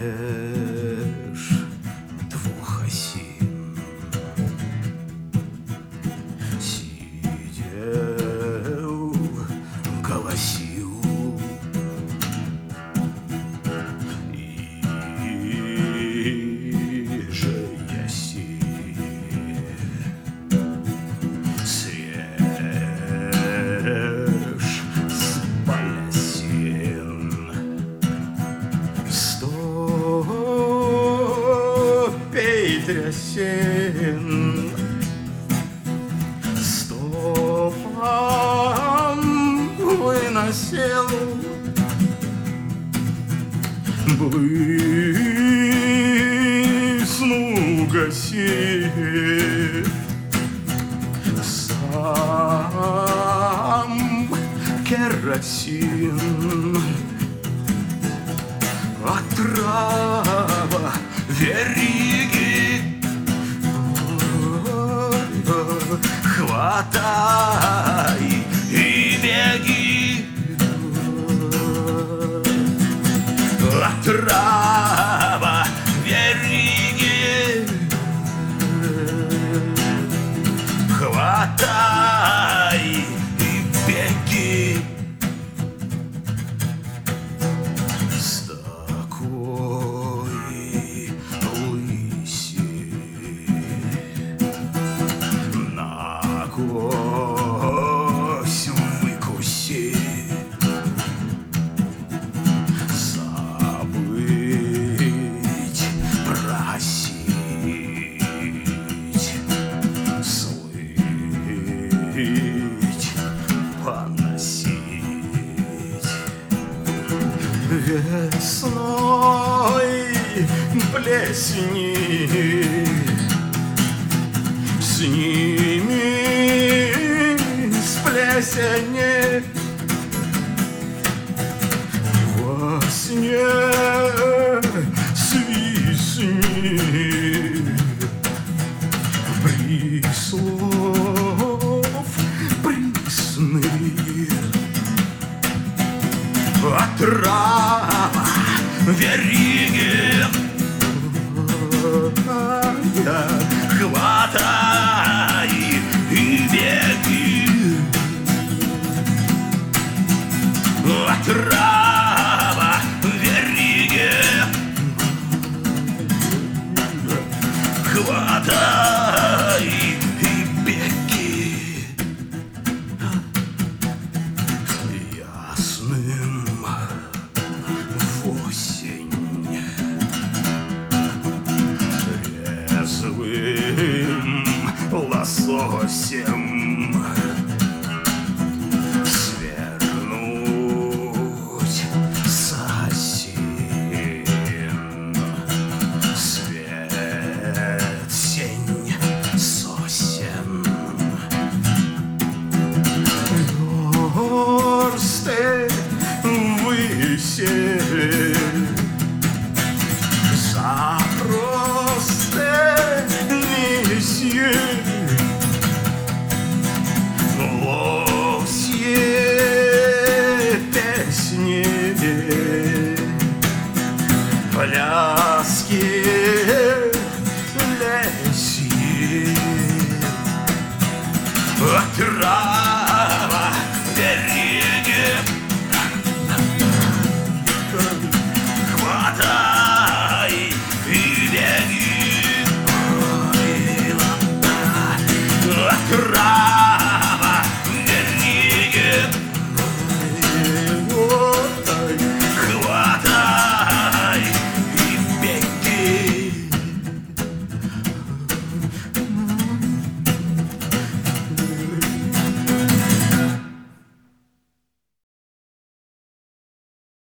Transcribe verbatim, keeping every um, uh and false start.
двух осин, сидел, голосил и же яси свеж с балясин. Стопей трясин, стопам выносил блесну гаси, сам керосин. Отрава вериги, хватай и беги. Отрава вериги, хватай и беги. Нагось выкуси, забыть, просить, слыть, поносить. Весной плесни сними с плесени, во сне свистни прислов пресных. Отрава вериги, хватай и беги. Отрава вериги, хватай и беги. Ясным в осень, резвым лососем свернуть с осин. Свет сень сосен, горсты выси, запросты неси. Лосье песни, пляски